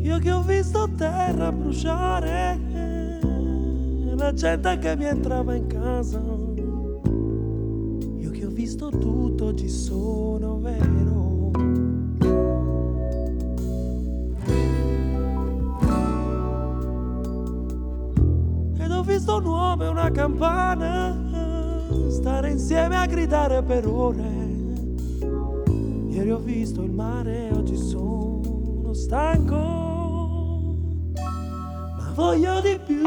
Io che ho visto terra bruciare, la gente che mi entrava in casa. Io che ho visto tutto, ci sono vero. Ed ho visto un uomo e una campana stare insieme a gridare per ore. Ieri ho visto il mare, oggi sono stanco. Voglio di più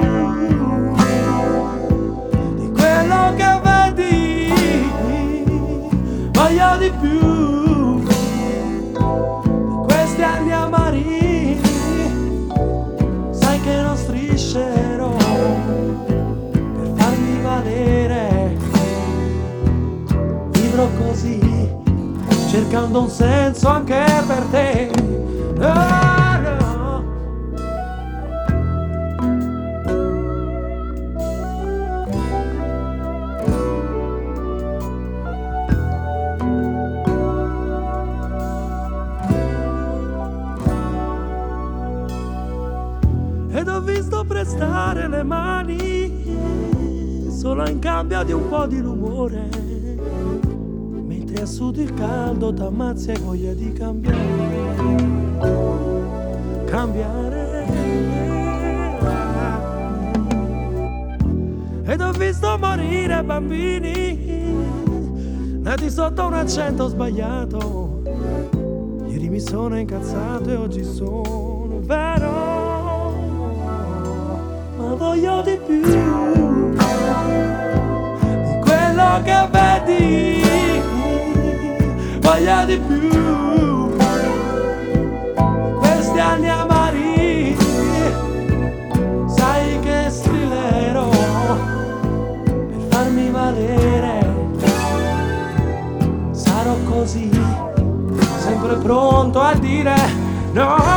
di quello che vedi, voglio di più di questi anni amari. Sai che non striscerò per farmi valere, vivrò così cercando un senso anche per te. Ed ho visto prestare le mani solo in cambio di un po' di rumore, mentre a sud il caldo t'ammazza e voglia di cambiare. Ed ho visto morire bambini nati sotto un accento sbagliato. Ieri mi sono incazzato e oggi sono vero. Ma voglio di più di quello che vedi, voglio di più di questi anni amari. Sai che strillerò per farmi valere, sarò così, sempre pronto a dire no.